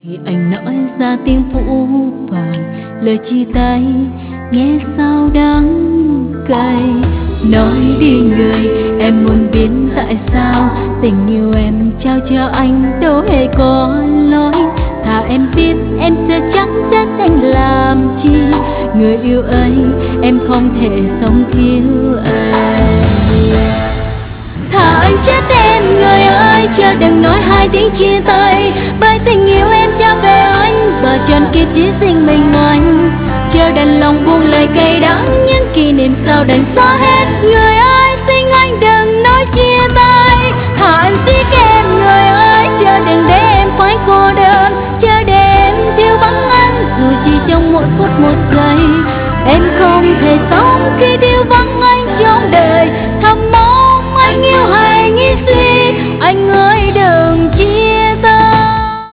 Khi anh nói ra tiếng phũ phàng, lời chia tay nghe sao đắng cay. Nói đi người, em muốn biết tại sao tình yêu em trao cho anh đâu hề có lỗi. Thà em biết em sẽ chắc chết anh làm chi. Người yêu ơi, em không thể sống thiếu em. Thà anh chết em người ơi, chờ đừng nói hai tiếng chia tay. Bởi tình yêu em trao về anh, và trọn kiếp chỉ riêng mình anh. Chờ đành lòng buông lời cay đắng, những kỷ niệm sao đành xóa hết. Người ơi xin anh đừng nói chia tay. Thà anh tiếc em người ơi, chờ đừng để em phải cô đơn. Chờ để em thiếu vắng anh, dù chỉ trong mỗi phút một giây. Em không thể sống khi thiếu